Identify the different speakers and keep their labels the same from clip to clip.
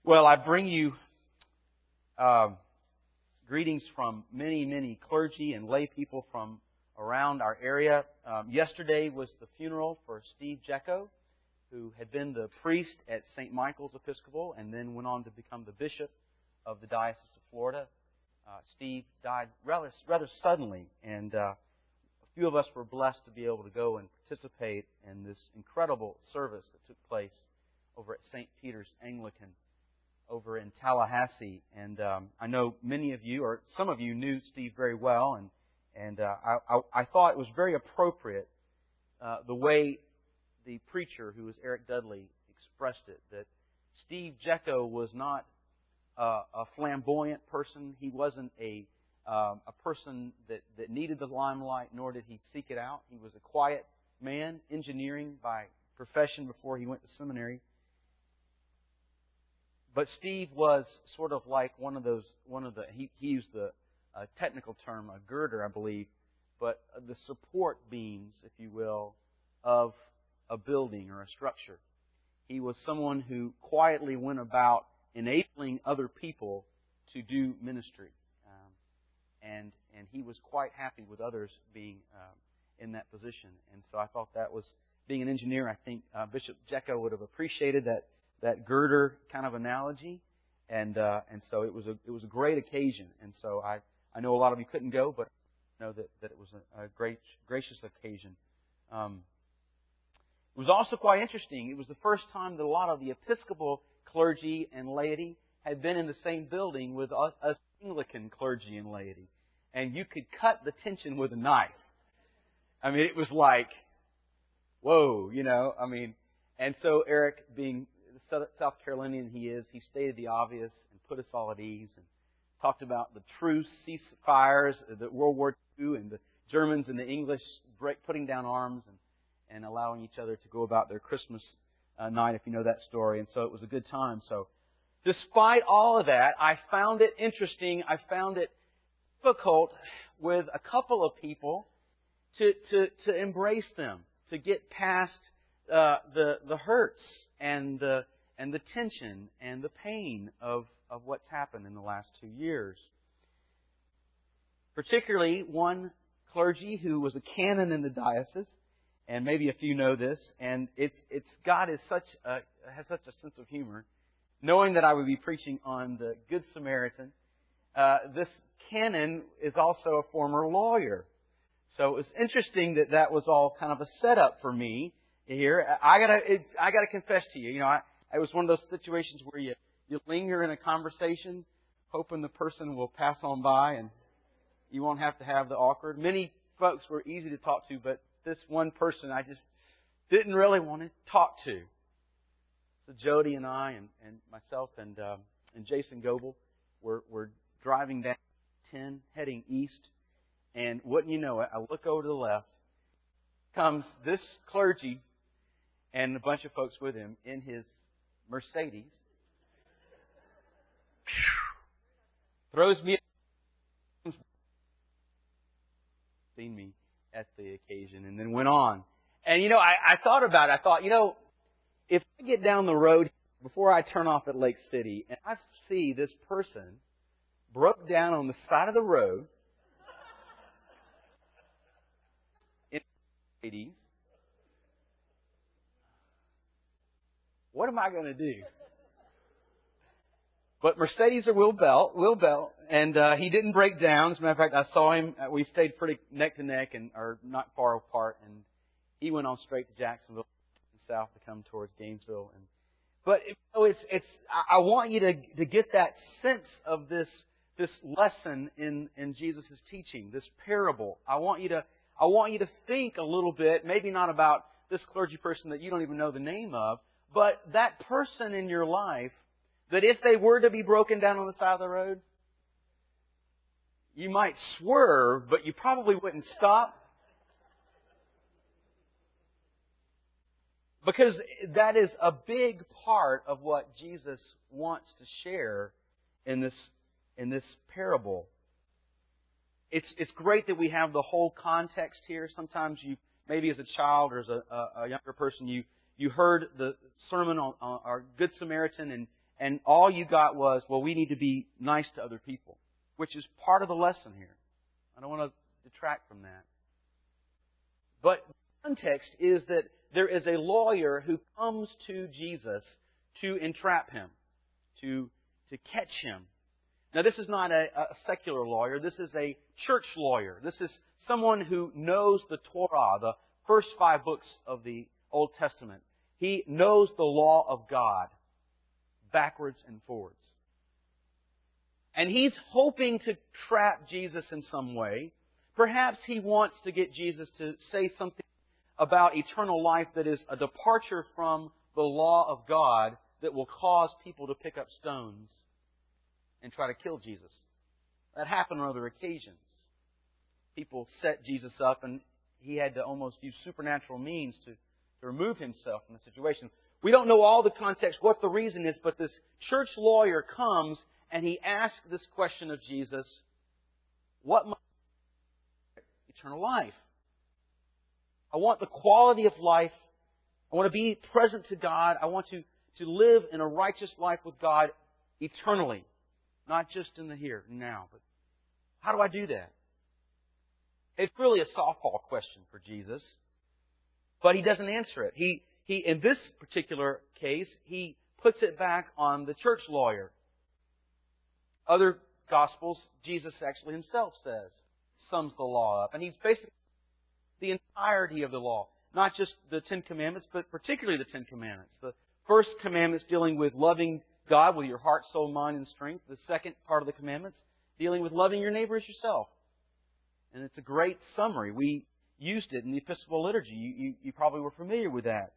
Speaker 1: Well, I bring you greetings from many, many clergy and lay people from around our area. Yesterday was the funeral for Steve Jecko, who had been the priest at St. Michael's Episcopal and then went on to become the bishop of the Diocese of Florida. Steve died rather suddenly, and a few of us were blessed to be able to go and participate in this incredible service that took place over at St. Peter's Anglican over in Tallahassee. And I know many of you, or some of you, knew Steve very well, and I thought it was very appropriate the way the preacher, who was Eric Dudley, expressed it, that Steve Jecko was not a flamboyant person. He wasn't a person that needed the limelight, nor did he seek it out. He was a quiet man, engineering by profession before he went to seminary. But Steve was sort of like he used the technical term, a girder, I believe, but the support beams, if you will, of a building or a structure. He was someone who quietly went about enabling other people to do ministry. And he was quite happy with others being in that position. And so I thought that was, being an engineer, I think Bishop Jecko would have appreciated that girder kind of analogy. And so it was a great occasion. And so I know a lot of you couldn't go, but I know that it was a great, gracious occasion. It was also quite interesting. It was the first time that a lot of the Episcopal clergy and laity had been in the same building with us Anglican clergy and laity. And you could cut the tension with a knife. I mean, it was like, whoa, And so Eric, being the South Carolinian he is, he stated the obvious and put us all at ease and talked about the truce, ceasefires, the World War II, and the Germans and the English putting down arms and allowing each other to go about their Christmas night, if you know that story. And so it was a good time. So despite all of that, I found it interesting. I found it difficult with a couple of people to embrace them, to get past the hurts and the tension and the pain of what's happened in the last 2 years. Particularly one clergy who was a canon in the diocese, and maybe a few know this, and God has such a sense of humor. Knowing that I would be preaching on the Good Samaritan, this canon is also a former lawyer. So it was interesting that was all kind of a setup for me here. I gotta confess to you, it was one of those situations where you linger in a conversation, hoping the person will pass on by and you won't have to have the awkward. Many folks were easy to talk to, but this one person I just didn't really want to talk to. So Jody and I and myself and Jason Goebel were driving down 10, heading east, and wouldn't you know it, I look over to the left, comes this clergy and a bunch of folks with him in his Mercedes, throws me, seen me at the occasion, and then went on. And I thought about it. I thought, if I get down the road before I turn off at Lake City and I see this person broke down on the side of the road in the 80s, what am I going to do? But Mercedes are Will Bell, and he didn't break down. As a matter of fact, I saw him. We stayed pretty neck to neck and are not far apart, and he went on straight to Jacksonville south to come towards Gainesville. But I want you to get that sense of this lesson in Jesus' teaching, this parable. I want you to think a little bit, maybe not about this clergy person that you don't even know the name of, but that person in your life that if they were to be broken down on the side of the road, you might swerve, but you probably wouldn't stop. Because that is a big part of what Jesus wants to share in this parable. It's great that we have the whole context here. Sometimes you, maybe as a child or as a younger person, you heard the sermon on our Good Samaritan, and all you got was, well, we need to be nice to other people, which is part of the lesson here. I don't want to detract from that. But the context is that there is a lawyer who comes to Jesus to entrap Him, to catch Him. Now, this is not a secular lawyer. This is a church lawyer. This is someone who knows the Torah, the first 5 books of the Old Testament. He knows the law of God backwards and forwards. And he's hoping to trap Jesus in some way. Perhaps he wants to get Jesus to say something about eternal life that is a departure from the law of God that will cause people to pick up stones and try to kill Jesus. That happened on other occasions. People set Jesus up and He had to almost use supernatural means to remove Himself from the situation. We don't know all the context, what the reason is, but this church lawyer comes and he asks this question of Jesus, what must I do to inherit eternal life? I want the quality of life. I want to be present to God. I want to live in a righteous life with God eternally. Not just in the here and now, but how do I do that? It's really a softball question for Jesus, but He doesn't answer it. He in this particular case, He puts it back on the church lawyer. Other Gospels, Jesus actually Himself says, sums the law up. And He's basically the entirety of the law. Not just the 10 Commandments, but particularly the 10 Commandments. The first commandment is dealing with loving God with your heart, soul, mind, and strength. The second part of the commandments, dealing with loving your neighbor as yourself. And it's a great summary. We used it in the Episcopal Liturgy. You probably were familiar with that.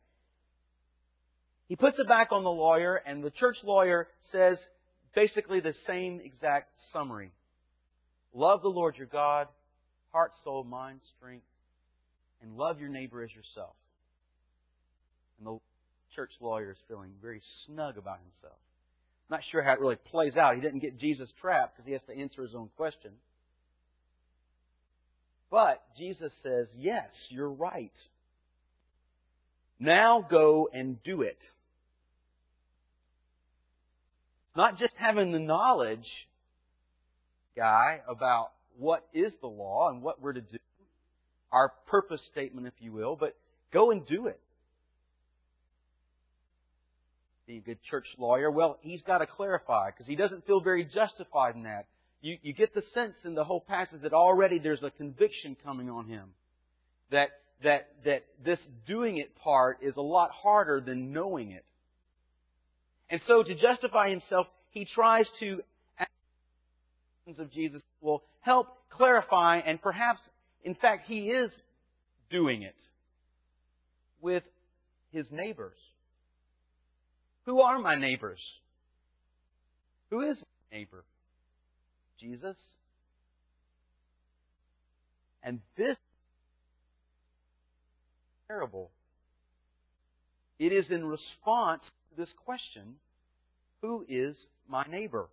Speaker 1: He puts it back on the lawyer, and the church lawyer says basically the same exact summary. Love the Lord your God, heart, soul, mind, strength, and love your neighbor as yourself. And the church lawyer is feeling very snug about himself. Not sure how it really plays out. He didn't get Jesus trapped because he has to answer his own question. But Jesus says, yes, you're right. Now go and do it. Not just having the knowledge, guy, about what is the law and what we're to do. Our purpose statement, if you will, but go and do it. Be a good church lawyer. Well, he's got to clarify because he doesn't feel very justified in that. You get the sense in the whole passage that already there's a conviction coming on him. That this doing it part is a lot harder than knowing it. And so to justify himself, he tries to ask questions of Jesus will help clarify, and perhaps, in fact, he is doing it with his neighbors. Who are my neighbors? Who is my neighbor? Jesus. And this parable, it is in response to this question, who is my neighbor?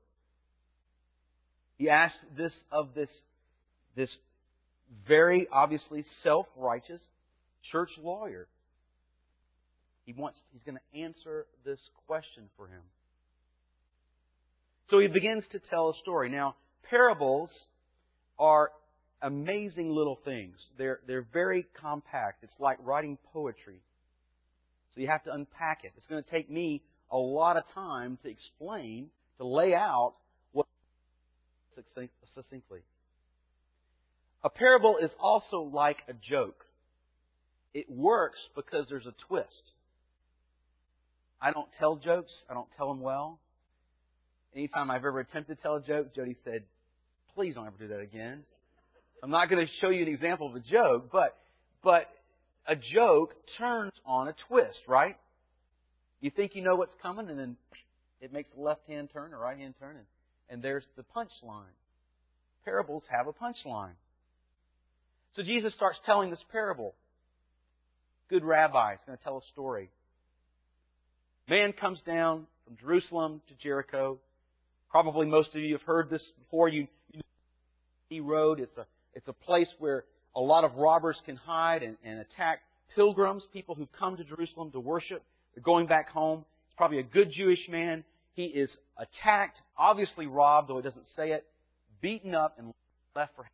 Speaker 1: He asks this of this very obviously self-righteous church lawyer. He's going to answer this question for him. So he begins to tell a story. Now, parables are amazing little things. They're very compact. It's like writing poetry. So you have to unpack it. It's going to take me a lot of time to explain, to lay out what succinctly. A parable is also like a joke. It works because there's a twist. I don't tell jokes. I don't tell them well. Anytime I've ever attempted to tell a joke, Jody said, please don't ever do that again. I'm not going to show you an example of a joke, but a joke turns on a twist, right? You think you know what's coming, and then it makes a left-hand turn, a right-hand turn, and there's the punchline. Parables have a punchline. So Jesus starts telling this parable. Good rabbi is going to tell a story. Man comes down from Jerusalem to Jericho. Probably most of you have heard this before. You know the road. It's a place where a lot of robbers can hide and attack pilgrims, people who come to Jerusalem to worship. They're going back home. He's probably a good Jewish man. He is attacked, obviously robbed, though he doesn't say it, beaten up, and left for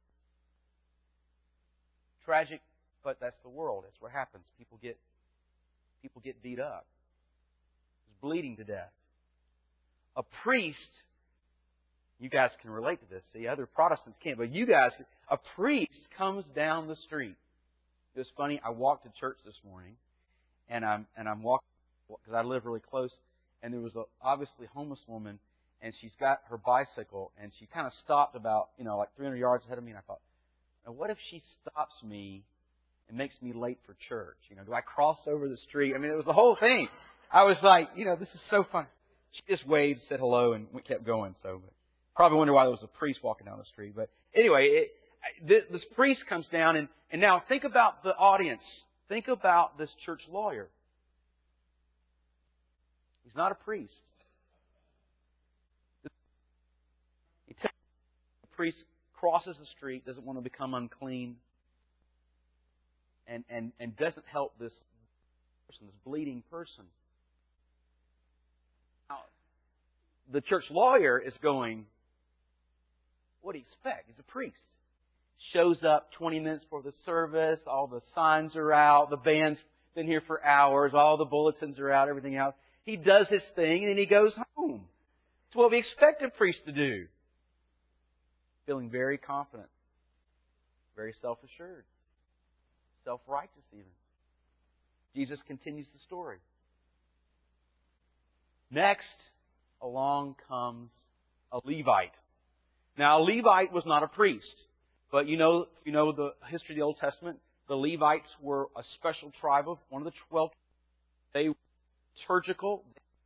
Speaker 1: tragic, but that's the world. That's what happens. People get beat up. He's bleeding to death. A priest, you guys can relate to this. See, other Protestants can't, but you guys, a priest comes down the street. It was funny. I walked to church this morning, and I'm walking because I live really close, and there was a obviously homeless woman, and she's got her bicycle, and she kind of stopped about like 300 yards ahead of me, and I thought, now what if she stops me and makes me late for church? Do I cross over the street? I mean, it was the whole thing. I was like, this is so fun. She just waved, said hello, and we kept going. So probably wonder why there was a priest walking down the street. But anyway, this priest comes down, and now think about the audience. Think about this church lawyer. He's not a priest. The priest crosses the street, doesn't want to become unclean, and doesn't help this person, this bleeding person. Now, the church lawyer is going, what do you expect? He's a priest. Shows up 20 minutes before the service, all the signs are out, the band's been here for hours, all the bulletins are out, everything else. He does his thing, and then he goes home. It's what we expect a priest to do. Feeling very confident, very self-assured, self-righteous even. Jesus continues the story. Next, along comes a Levite. Now, a Levite was not a priest, but you know the history of the Old Testament. The Levites were a special tribe of one of the 12. They were liturgical.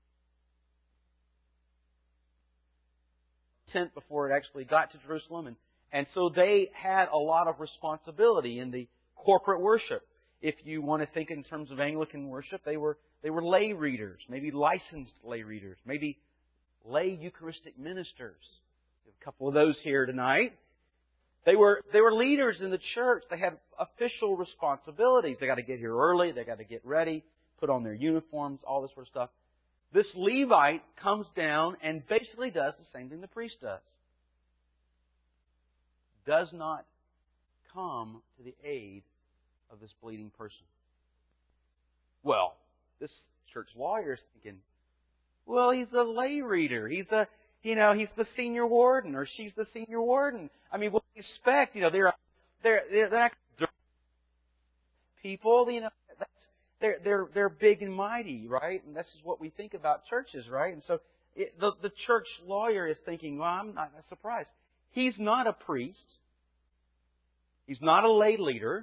Speaker 1: Tent before it actually got to Jerusalem, and so they had a lot of responsibility in the corporate worship. If you want to think in terms of Anglican worship, they were lay readers, maybe licensed lay readers, maybe lay Eucharistic ministers. A couple of those here tonight. They were leaders in the church. They had official responsibilities. They got to get here early. They got to get ready, put on their uniforms, all this sort of stuff. This Levite comes down and basically does the same thing the priest does. Does not come to the aid of this bleeding person. Well, this church lawyer is thinking, well, he's a lay reader. He's the senior warden, or she's the senior warden. I mean, what do you expect? They're not people. They're big and mighty, right? And this is what we think about churches, right? And so the church lawyer is thinking, well, I'm not surprised. He's not a priest. He's not a lay leader.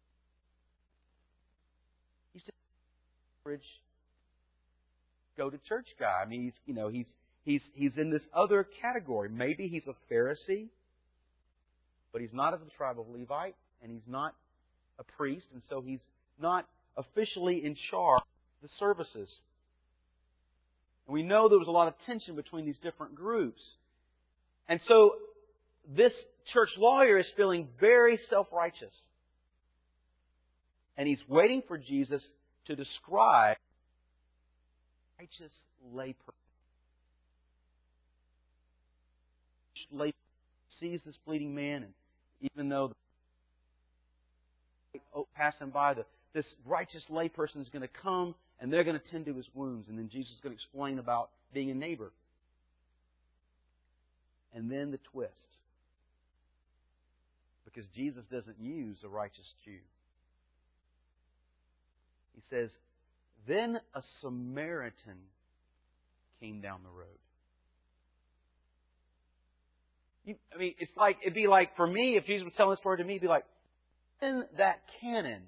Speaker 1: He's just an average go-to-church guy. I mean, he's in this other category. Maybe he's a Pharisee, but he's not of the tribe of Levite, and he's not a priest, and so he's not officially in charge of the services. And we know there was a lot of tension between these different groups. And so this church lawyer is feeling very self-righteous. And he's waiting for Jesus to describe a righteous layperson. Lay sees this bleeding man, and even though passing by, this righteous layperson is going to come, and they're going to tend to his wounds, and then Jesus is going to explain about being a neighbor. And then the twist, because Jesus doesn't use a righteous Jew. He says, then a Samaritan came down the road. It'd be like, for me, if Jesus was telling this story to me, it'd be like, in that canon.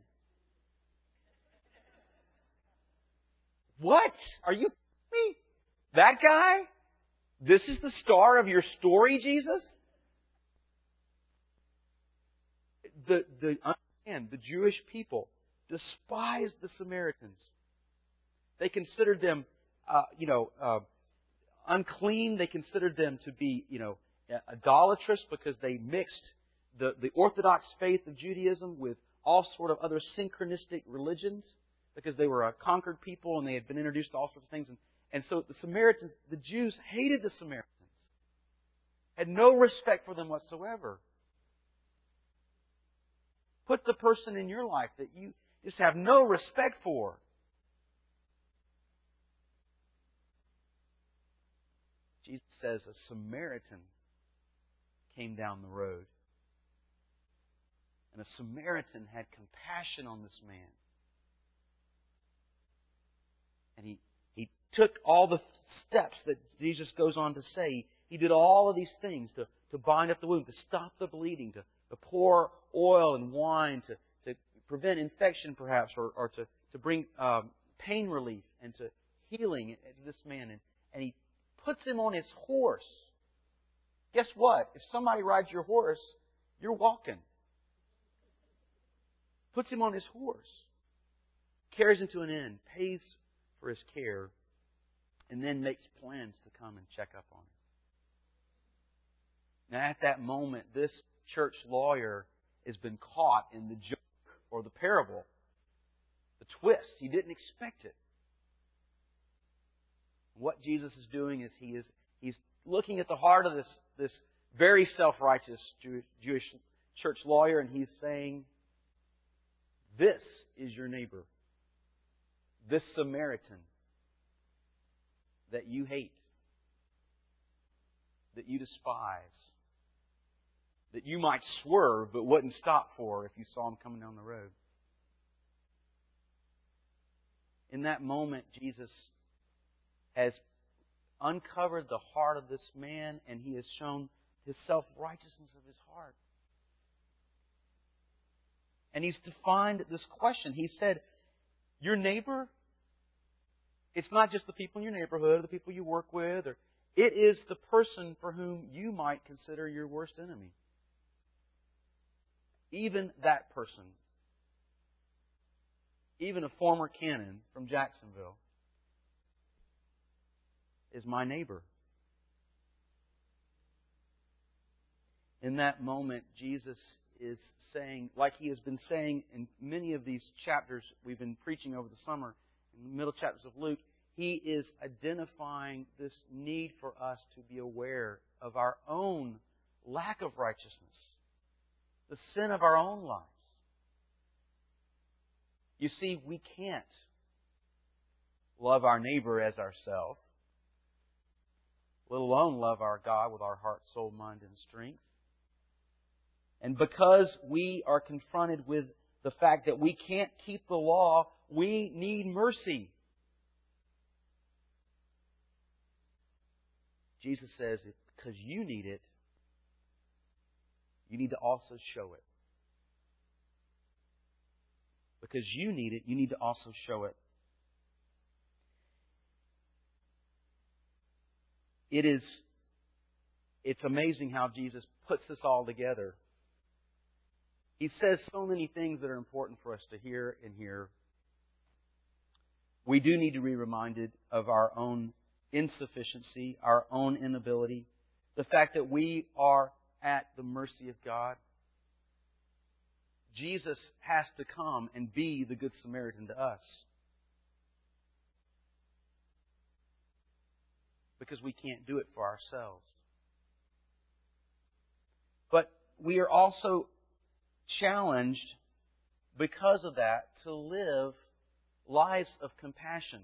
Speaker 1: What? Are you kidding me? That guy? This is the star of your story, Jesus? The Jewish people despised the Samaritans. They considered them, unclean. They considered them to be, idolatrous because they mixed the Orthodox faith of Judaism with all sort of other synchronistic religions because they were a conquered people and they had been introduced to all sorts of things. And so the Samaritans, the Jews hated the Samaritans. Had no respect for them whatsoever. Put the person in your life that you just have no respect for. Jesus says a Samaritan came down the road. And a Samaritan had compassion on this man. And he took all the steps that Jesus goes on to say. He did all of these things to bind up the wound, to stop the bleeding, to pour oil and wine, to prevent infection perhaps, or to bring pain relief and to healing to this man. And he puts him on his horse. Guess what? If somebody rides your horse, you're walking. Puts him on his horse. Carries him to an inn. Pays for his care. And then makes plans to come and check up on him. Now at that moment, this church lawyer has been caught in the joke or the parable. The twist. He didn't expect it. What Jesus is doing is he's looking at the heart of this very self-righteous Jewish church lawyer, and he's saying, this is your neighbor. This Samaritan that you hate, that you despise, that you might swerve but wouldn't stop for if you saw him coming down the road. In that moment, Jesus has uncovered the heart of this man, and He has shown His self-righteousness of His heart. And He's defined this question. He said, your neighbor, it's not just the people in your neighborhood or the people you work with. It is the person for whom you might consider your worst enemy. Even that person, even a former canon from Jacksonville, is my neighbor. In that moment, Jesus is saying, like He has been saying in many of these chapters we've been preaching over the summer, in the middle chapters of Luke, He is identifying this need for us to be aware of our own lack of righteousness, the sin of our own lives. You see, we can't love our neighbor as ourselves, let alone love our God with our heart, soul, mind, and strength. And because we are confronted with the fact that we can't keep the law, we need mercy. Jesus says, because you need it, you need to also show it. Because you need it, you need to also show it. It's amazing how Jesus puts this all together. He says so many things that are important for us to hear and hear. We do need to be reminded of our own insufficiency, our own inability, the fact that we are at the mercy of God. Jesus has to come and be the Good Samaritan to us. Because we can't do it for ourselves. But we are also challenged, because of that, to live lives of compassion,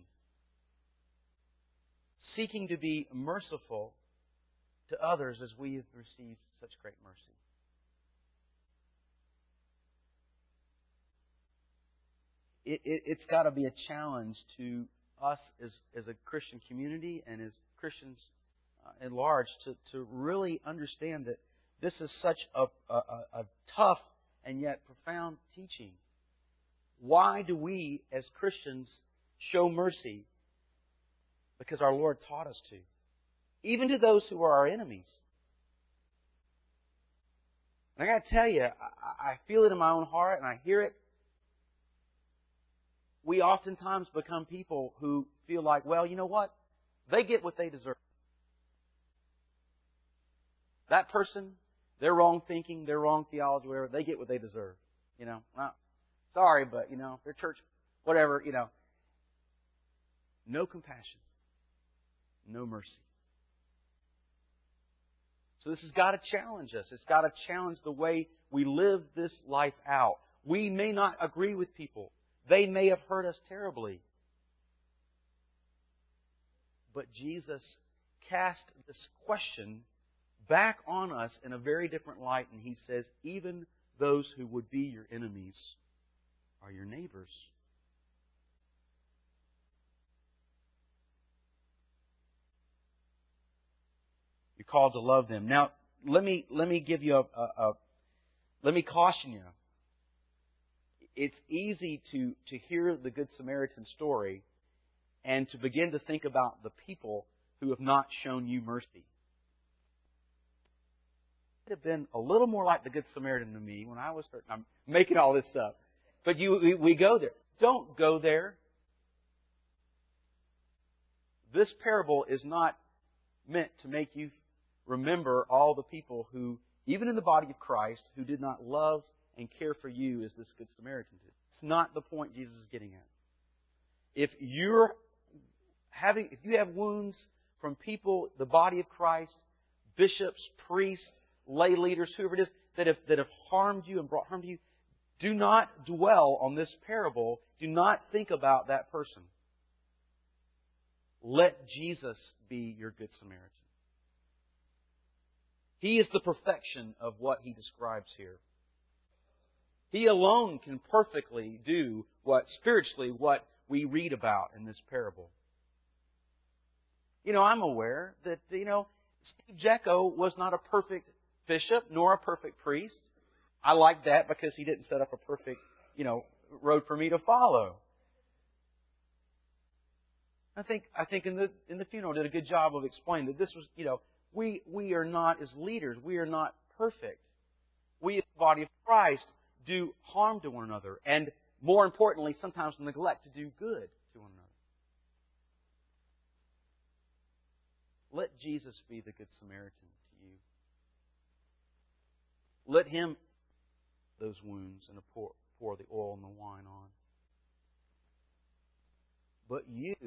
Speaker 1: seeking to be merciful to others as we have received such great mercy. It's got to be a challenge to us as a Christian community and as Christians at large to really understand that this is such a tough and yet profound teaching. Why do we as Christians show mercy? Because our Lord taught us to. Even to those who are our enemies. And I got to tell you, I feel it in my own heart and I hear it. We oftentimes become people who feel like, well, you know what? They get what they deserve. That person, their wrong thinking, their wrong theology, whatever, they get what they deserve. You know, well, sorry, but, their church, whatever, No compassion. no mercy. So this has got to challenge us. It's got to challenge the way we live this life out. We may not agree with people. They may have hurt us terribly. But Jesus cast this question back on us in a very different light, and He says, even those who would be your enemies are your neighbors. You're called to love them. Now, let me give you let me caution you. It's easy to hear the Good Samaritan story and to begin to think about the people who have not shown you mercy. It would have been a little more like the Good Samaritan to me when I was hurt. I'm making all this up. But we go there. Don't go there. This parable is not meant to make you remember all the people who, even in the body of Christ, who did not love and care for you as this Good Samaritan did. It's not the point Jesus is getting at. If you have wounds from people, the body of Christ, bishops, priests, lay leaders, whoever it is, that have harmed you and brought harm to you, do not dwell on this parable. Do not think about that person. Let Jesus be your Good Samaritan. He is the perfection of what He describes here. He alone can perfectly do what we read about in this parable. I'm aware that, Steve Jecko was not a perfect bishop nor a perfect priest. I like that because he didn't set up a perfect, road for me to follow. I think in the funeral did a good job of explaining that this was, we are not, as leaders, we are not perfect. We as the body of Christ do harm to one another, and more importantly, sometimes neglect to do good to one another. Let Jesus be the Good Samaritan to you. Let Him those wounds and pour the oil and the wine on. But you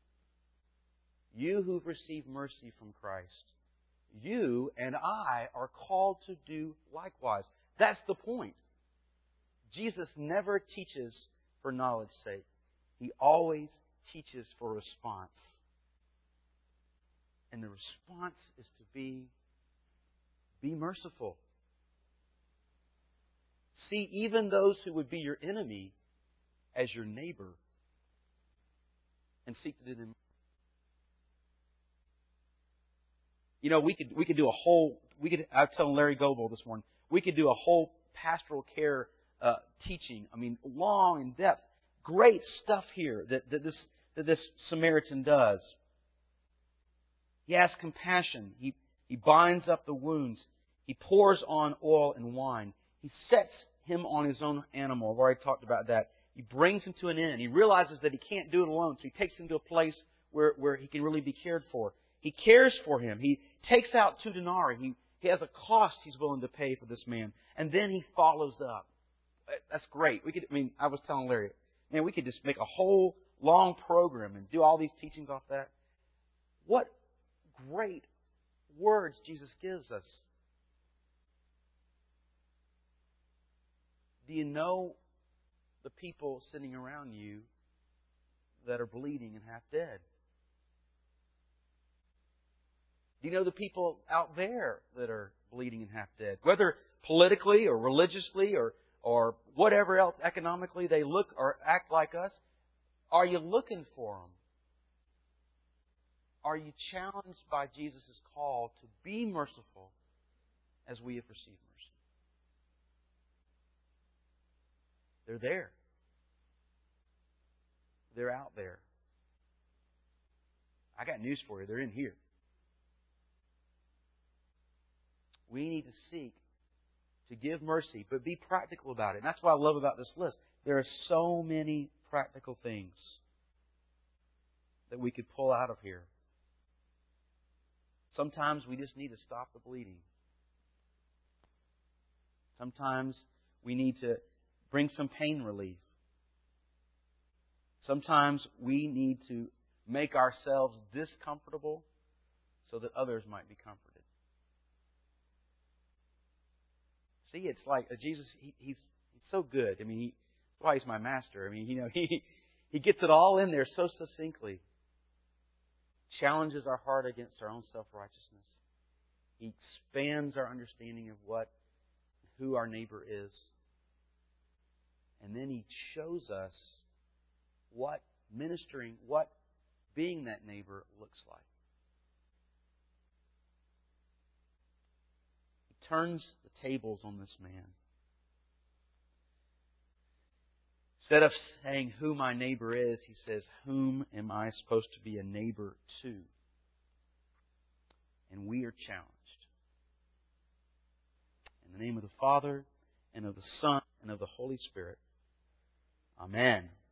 Speaker 1: who've received mercy from Christ, you and I are called to do likewise. That's the point. Jesus never teaches for knowledge's sake. He always teaches for response. And the response is to be merciful. See even those who would be your enemy as your neighbor and seek to do them. We could do a whole. I was telling Larry Goebel this morning. We could do a whole pastoral care teaching. Long in depth, great stuff here that this Samaritan does. He has compassion. He binds up the wounds. He pours on oil and wine. He sets him on his own animal. I've already talked about that. He brings him to an inn. He realizes that he can't do it alone, so he takes him to a place where he can really be cared for. He cares for him. He takes out 2 denarii. He has a cost he's willing to pay for this man. And then he follows up. That's great. I was telling Larry, man, we could just make a whole long program and do all these teachings off that. What great words Jesus gives us. Do you know the people sitting around you that are bleeding and half dead? Do you know the people out there that are bleeding and half dead? Whether politically or religiously or whatever else economically they look or act like us, are you looking for them? Are you challenged by Jesus' call to be merciful as we have received mercy? They're there. They're out there. I got news for you. They're in here. We need to seek to give mercy, but be practical about it. And that's what I love about this list. There are so many practical things that we could pull out of here. Sometimes we just need to stop the bleeding. Sometimes we need to bring some pain relief. Sometimes we need to make ourselves discomfortable so that others might be comforted. See, it's like Jesus, He's so good. I mean, that's why He's my master. I mean, He gets it all in there so succinctly. Challenges our heart against our own self-righteousness. He expands our understanding of who our neighbor is. And then He shows us what being that neighbor looks like. He turns the tables on this man. Instead of saying who my neighbor is, He says, whom am I supposed to be a neighbor to? And we are challenged. In the name of the Father, and of the Son, and of the Holy Spirit. Amen.